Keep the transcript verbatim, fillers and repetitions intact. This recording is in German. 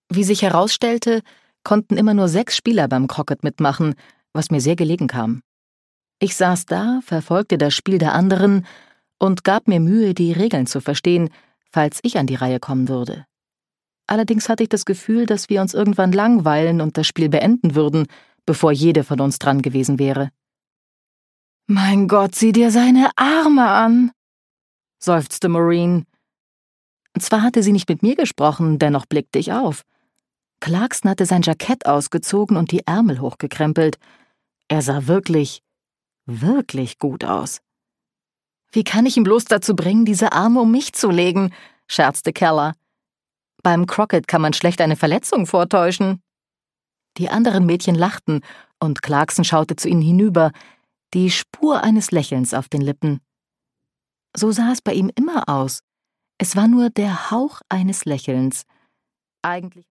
Wie sich herausstellte, konnten immer nur sechs Spieler beim Croquet mitmachen, was mir sehr gelegen kam. Ich saß da, verfolgte das Spiel der anderen und gab mir Mühe, die Regeln zu verstehen, falls ich an die Reihe kommen würde. Allerdings hatte ich das Gefühl, dass wir uns irgendwann langweilen und das Spiel beenden würden, bevor jede von uns dran gewesen wäre. »Mein Gott, sieh dir seine Arme an«, seufzte Maureen. Zwar hatte sie nicht mit mir gesprochen, dennoch blickte ich auf. Clarkson hatte sein Jackett ausgezogen und die Ärmel hochgekrempelt. Er sah wirklich, wirklich gut aus. »Wie kann ich ihn bloß dazu bringen, diese Arme um mich zu legen?«, scherzte Keller. »Beim Croquet kann man schlecht eine Verletzung vortäuschen.« Die anderen Mädchen lachten, und Clarkson schaute zu ihnen hinüber, die Spur eines Lächelns auf den Lippen. So sah es bei ihm immer aus. Es war nur der Hauch eines Lächelns. Eigentlich